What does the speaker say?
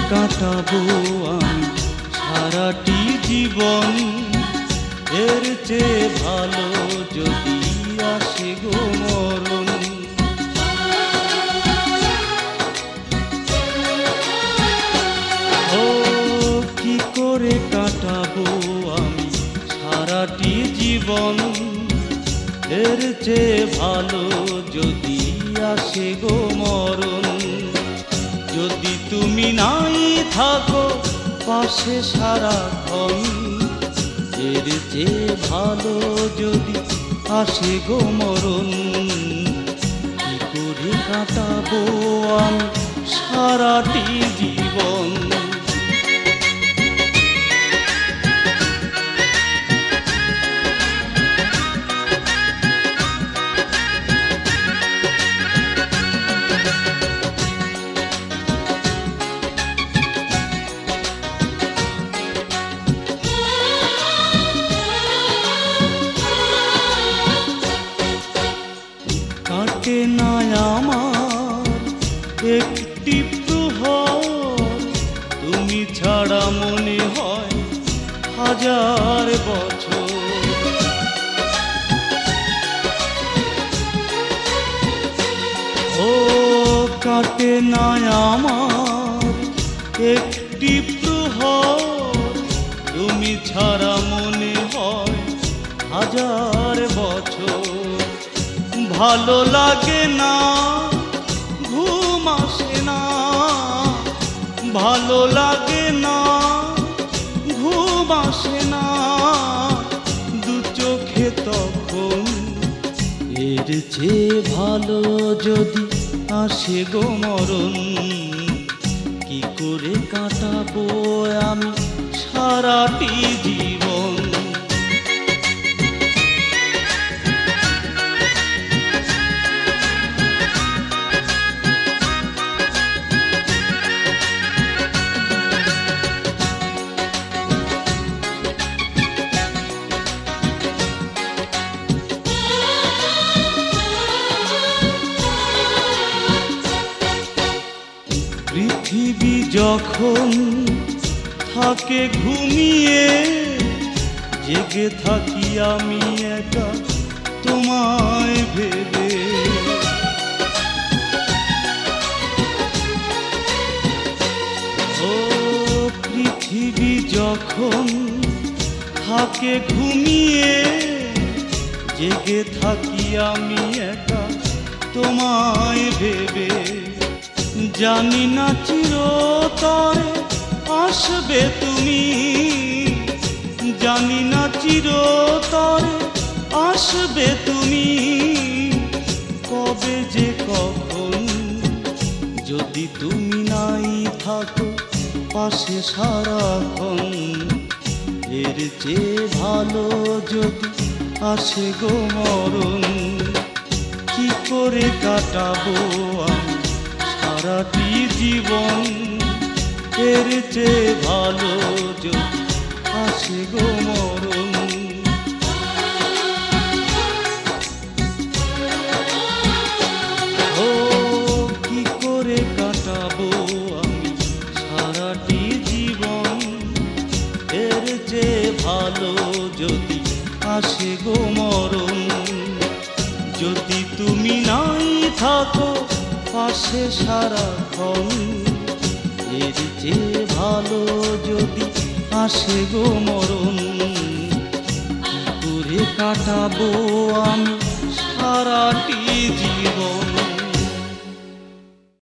কাটাবো আমি সারাটি জীবন, এর চেয়ে ভালো যদি আসে গো মরণ। ও কি করে কাটাবো আমি সারাটি জীবন, এর চেয়ে ভালো যদি আসে গো মরণ। যদি তুমি নাই থাকো পাশে সারাক্ষণ, এর চেয়ে ভালো যদি আসে গো মরণ। কি করে কাটাবো আমি সারাটি জীবন। কাটে না আমার একটি প্রহর, তুমি ছাড়া মনে হয় হাজার বছর। ও কাটে না আমার একটি প্রহর, তুমি ছাড়া মনে হয় হাজার বছর। ভালো লাগে না, ঘুম আসে না, ভালো লাগে না, ঘুম আসে না দু চোখে তখন। এর চেয়ে ভালো যদি আসে গো মরণ। কি করে কাটাবো আমি সারাটি জীবন। পৃথিবী যখন থাকে ঘুমিয়ে, জেগে থাকি আমি একা তোমায় ভেবে। ও পৃথিবী যখন থাকে ঘুমিয়ে, জেগে থাকি আমি একা তোমায় ভেবে। জানি না চিরতরে আসবে তুমি, জানি না চিরতরে আসবে তুমি। কবে যে কখন, যদি তুমি নাই থাকো পাশে সারাক্ষণ। এর চেয়ে ভালো যদি আসে গো মরণ। কি করে কাটাবো আমি সারাটি জীবন, এর চেয়ে ভালো যদি আসে গো মরণ। ও কি করে কাটাবো আমি সারাটি জীবন, এর চেয়ে ভালো যদি আসে গো মরণ। যদি তুমি নাই থাকো পাশে সারাক্ষণ, এর চেয়ে ভালো যদি আসে গো মরণ। কি করে কাটাবো আমি সারাটি জীবন।